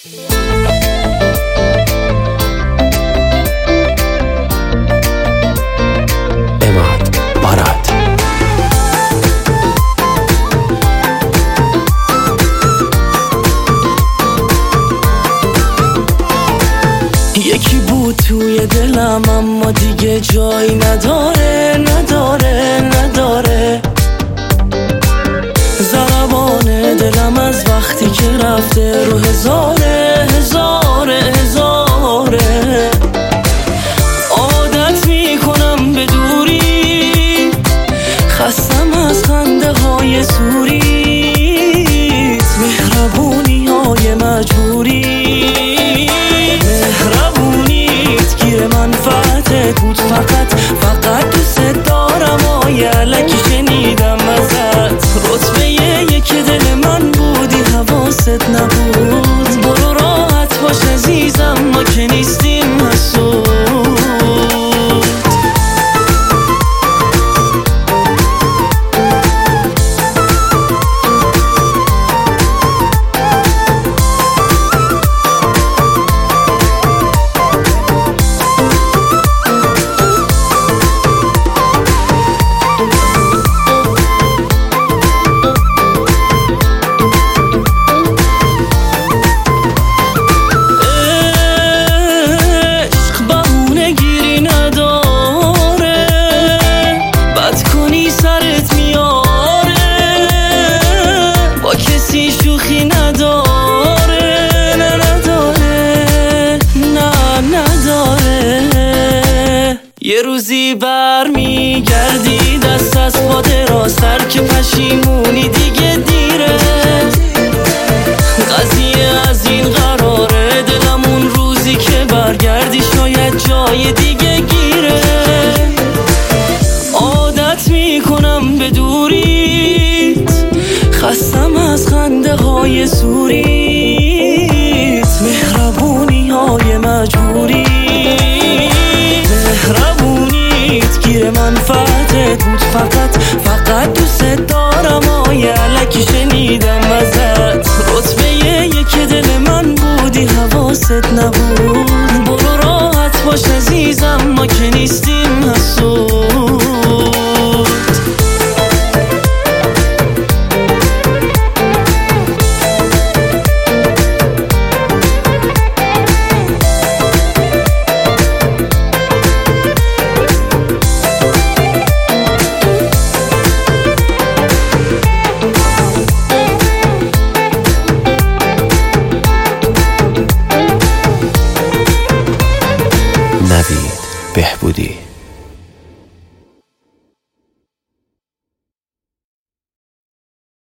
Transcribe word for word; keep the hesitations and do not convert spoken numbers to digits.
اماد باراد. یکی بود توی دلم اما دیگه جایی نداره نداره نداره. ضربان دلم از وقتی که رفته رو هزاره هزاره هزاره. عادت میکنم به دوری، خستم از خنده های سوریت، مهربونی های مجبوری. مهربونیت گیر منفعتت بود، فقط فقط دوست دارم آی الکی شنیدم ازت. رتبه یک دل من بودی حواست نبود. برو راحت باش عزیزم، ما که نیستیم حسود. شوخی نداره نه نداره نه نداره. یه روزی بر میگردی دست از پا دراستر که پشیمونی دیگه دیره. قضیه از این قراره، دلم اون روزی که برگردی شاید جای دیگه گیره. عادت میکنم به دوریت، خستم از خنده های سوریت، مهربونی های مجبوری. مهربونیت گیر منفعتت بود، فقط فقط دوست دارم آی الکی شنیدم ازت. رتبه یک دل من بودی حواست نبود. برو راحت باش عزیزم، ما که نیستیم حسود. نوید بهبودی.